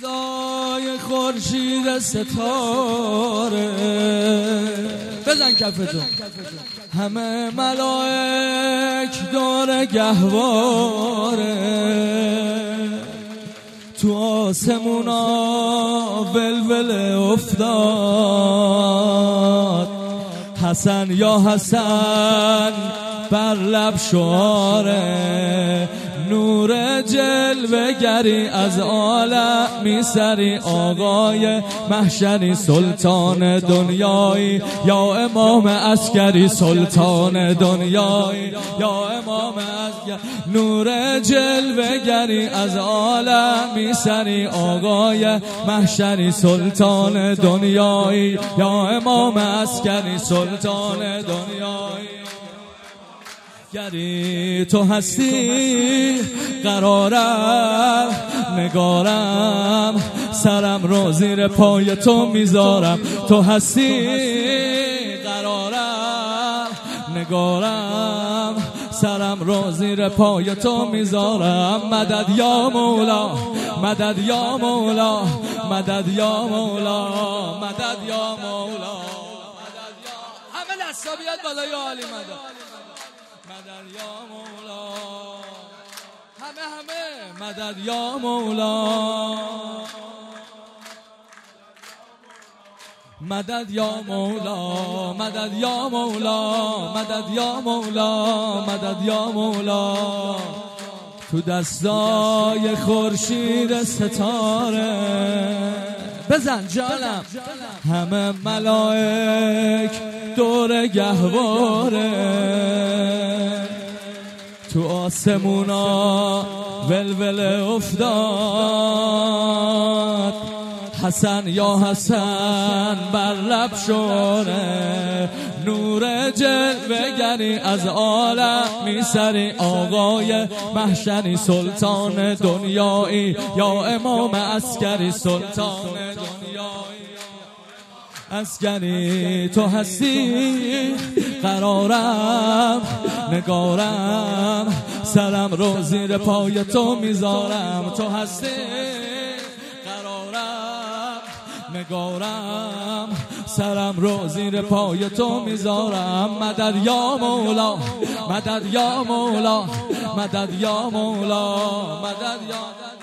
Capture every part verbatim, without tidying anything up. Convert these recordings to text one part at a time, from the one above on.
دستای خورشید ستاره بزن کفتو همه ملائک دور گهواره تو آسمونا ولوله افتاد حسن یا حسن بر لب شعاره نور جلوه گری از عالم میسری آقای محشری سلطان دنیایی یا امام عسکری سلطان دنیایی یا امام عسکری نور جلوه گری از عالم میسری آقای محشری سلطان دنیایی یا امام عسکری سلطان دنیایی گری تو هستی قرارم نگارم سرم رو زیر پای تو میذارم تو هستی قرارم نگارم سرم رو زیر پای تو میذارم مدد یا مولا مدد یا مولا مدد یا مولا مدد یا مولا همه دستا بیاد بالای عالی مدد مدد یا مولا همه همه مدد یا مولا مدد یا مولا مدد یا مولا مدد یا مولا مدد یا مولا تو دستای خورشید ستاره بزن جانم همه ملائک دور گهواره تو آسمونا ولوله افتاد حسن یا حسن بر لب شوره نور جلوه گری از عالم میسری آقای محشری سلطان دنیایی یا امام عسکری سلطان دنیایی عسکری تو هستی قرارم نگارم سرم رو زیر پای تو میذارم تو هستی قرارم نگارم سرم رو زیر پای تو میذارم مدد یا مولا مدد یا مولا مدد یا مولا مدد یا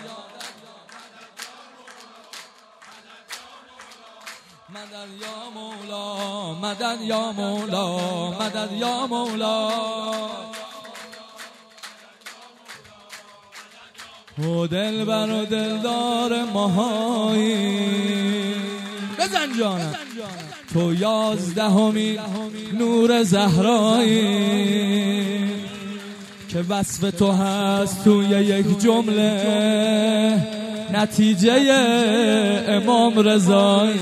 مدد یا مولا مدد یا مولا مدد یا مولا او دلبر و دلدار ماهایی بزن جانم تو یازدهمی نور زهرایی که وصف تو هست توی یک جمله نتیجه امام رضایی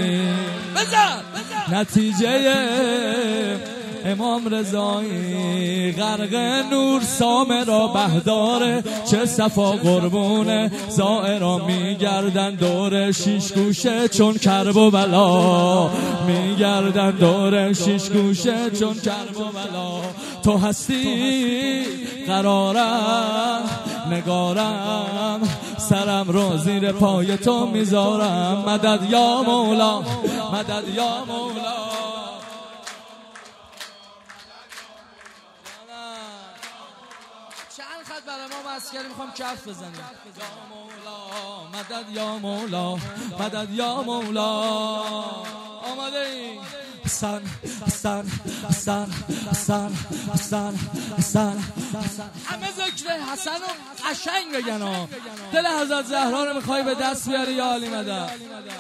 نتیجه امام رضایی غرق نور سامرا بهداره چه صفا قربونه زائرا میگردن دور شیش گوشه چون کرب و بلا میگردن دور شیش گوشه چون کرب و بلا تو هستی قرارم نگارم سرم رو زیر پای تو میذارم مدد یا مولا مدد یا مولا چند خط برای ما مسکری میخوام کف بزنیم یا مولا مدد یا مولا مدد یا مولا آماده ای حسن حسن حسن حسن حسن حسن همه ذکر حسن رو قشنگ بگن ها دل حضرت زهرا رو میخوای به دست بیاری یا علی مدد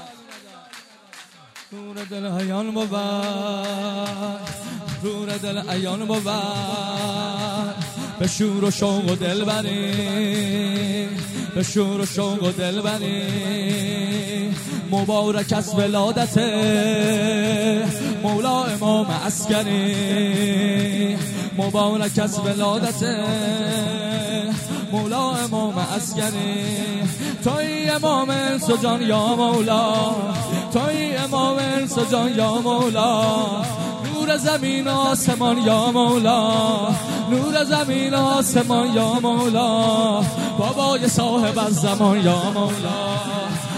نور دل عیان بود نور دل عیان بود به شور و شوق و دل بری به شور و شوق و دل بری مبارک از ولادت مولا امام عسکری مبارک از ولادت مولا امام عسکری توی امام انس و جان یا مولا توی امام انس و جان یا مولا نور زمین و آسمان یا مولا نور زمین و آسمان یا مولا بابای صاحب از زمان یا مولا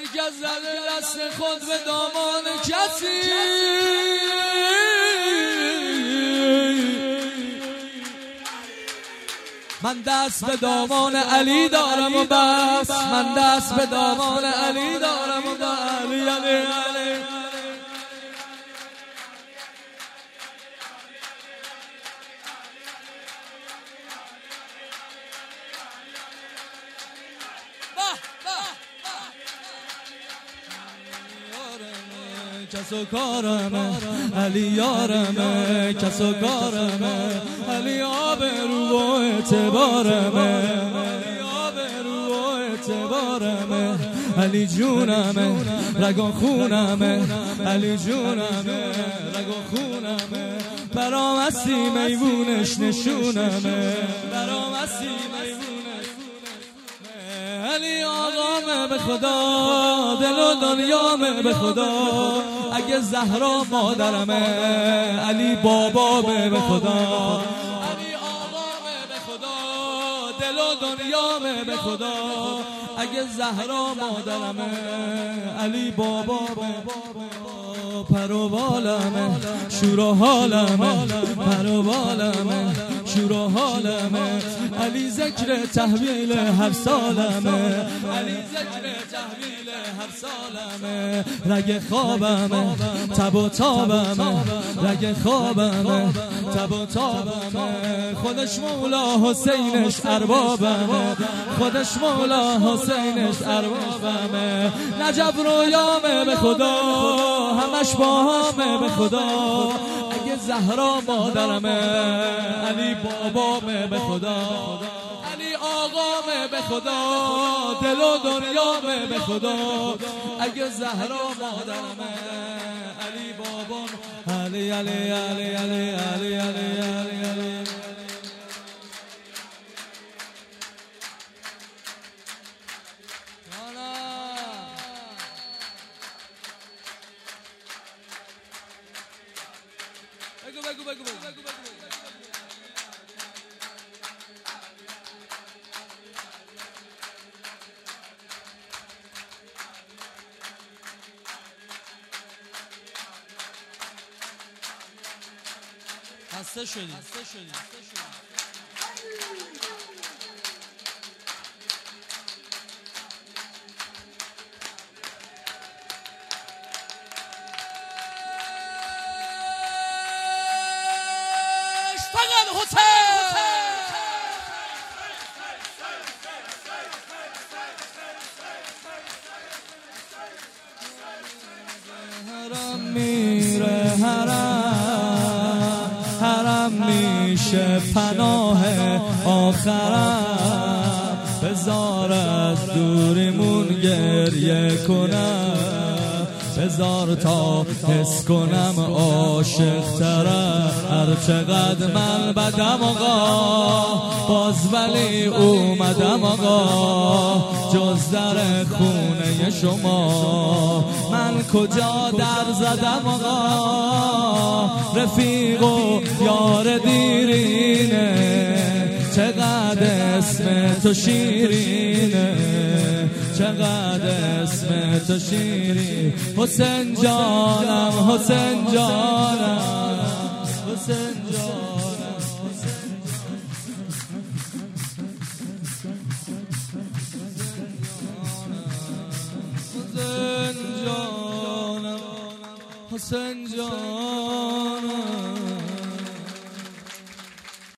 هر کس زده دست خود به دامان کسی من دست به دامان علی دارم و بس من دست به دامان علی دارم و بس علی علی علی کس و کارمه علی یارمه کس و کارمه علی آبرو و اعتبارمه علی آبرو و اعتبارمه علی جونمه رگان خونمه علی جونمه رگان خونمه برام هستی میوونش نشونمه برام هستی میوونش علی آقامه به خدا دل و دنیامه به خدا اگه زهرا مادرمه علی بابامه به خدا علی آقامه به خدا دل و دنیامه به خدا اگه زهرا مادرمه علی بابامه پر و بالمه شور و حالمه پر و بالمه شور و حالمه علی ذکر تحویل هر سالمه علی ذکر تحویل هر سالمه رگ خوابمه تب و تابمه رگ خوابمه تب و تابمه خودش مولا حسینش اربابمه خودش مولا حسینش اربابمه نجف رویامه به خدا همش باهامه به خدا اگه زهرا مادرمه علی بابامه به خدا علی آقامه به خدا دل و دنیامه به خدا اگه زهرا مادرمه علی بابام علی علی علی علی علی علی علی علی بگو بگو بگو بگو بگو خسته شدی خسته شدی فقط حسین حرم میره حرم حرم میشه پناه آخرم بذار از دوریمون گریه کنم بذار تا حس کنم عاشق ترم هر چقدر من بدم آقا باز ولی اومدم آقا جز در خونه شما من کجا در زدم آقا رفیق و یار دیرینه چقدر اسم تو شیرینه چقدر اسم تو شیرین حسین جانم حسین جانم حسین جانم حسین جانم حسین جانم